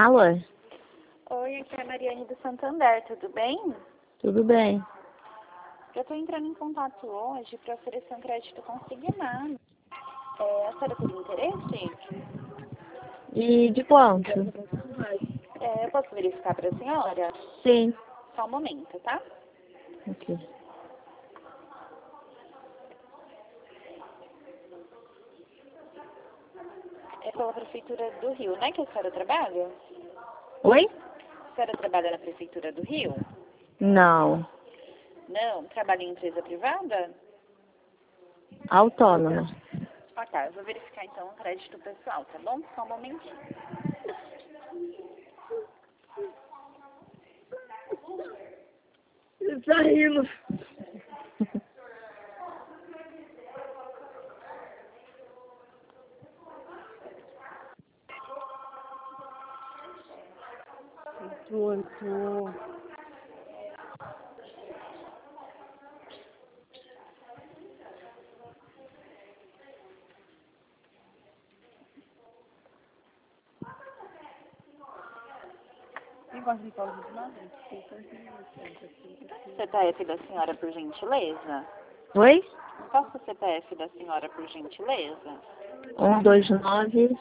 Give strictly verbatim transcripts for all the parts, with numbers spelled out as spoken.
fala? Oi, aqui é a Mariane do Santander, tudo bem? Tudo bem. Eu estou entrando em contato hoje para oferecer um crédito consignado. É, a senhora teria interesse? E de quanto? É, eu posso verificar para a senhora? Sim. Só um momento, tá? Ok. É pela Prefeitura do Rio, né, que a senhora trabalha? Oi? A senhora trabalha na Prefeitura do Rio? Não. Não? Trabalha em empresa privada? Autônoma. Ah, tá. Eu vou verificar, então, o crédito pessoal, tá bom? Só um momentinho. Ele tá rindo. Pronto. C P F da senhora, por gentileza? Oi? Posso o C P F da senhora, por gentileza? Um, dois, nove,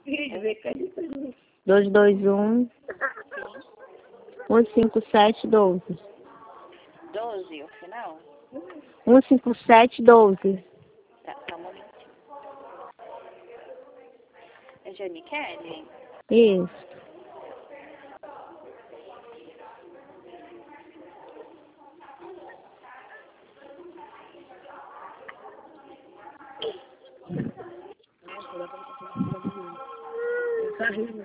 dois, dois, um, um, cinco, sete, doze. doze, o final? Um, cinco, sete, doze. Tá, só um momentinho. É Jane Kelly? Isso. Tá rindo.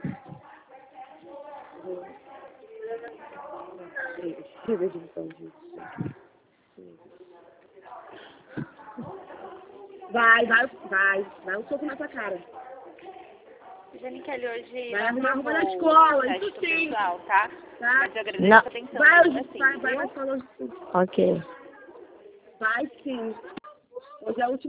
Vai, vai, vai. Vai um soco na tua cara. Jane Kelly, hoje Vai não arrumar tem roupa na o escola, crédito isso sim. pessoal, tá? Tá? Mas eu agradeço Não. a atenção Vai, mesmo assim, vai, vai, viu? vai falar. Ok. Vai sim. Hoje é a última.